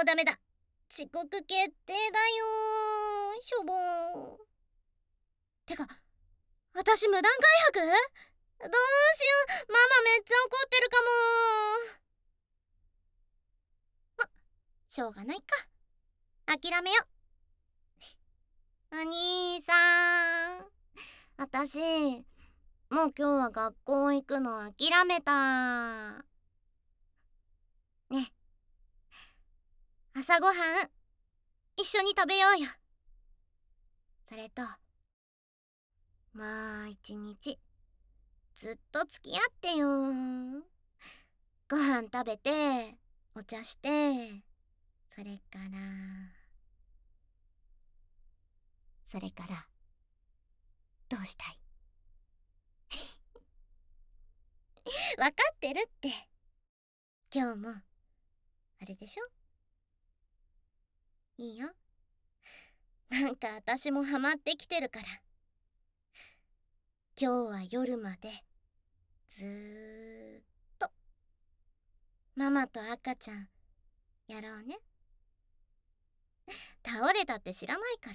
うダメだ。遅刻決定だよ。しょぼーん。てか、私無断開白？どうしよう、ママめっちゃ怒ってるかも。しょうがないか。諦めよ。お兄さん、私もう今日は学校行くの諦めた。ね、朝ごはん一緒に食べようよ。それともう一日ずっと付き合ってよ。ご飯食べてお茶して、それからどうしたい？わかってるって。今日もあれでしょ？いいよ。なんか私もハマってきてるから。今日は夜までずーっとママと赤ちゃんやろうね。倒れたって知らないから。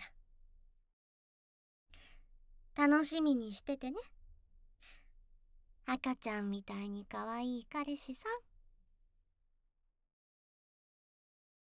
楽しみにしててね。赤ちゃんみたいに可愛い彼氏さん。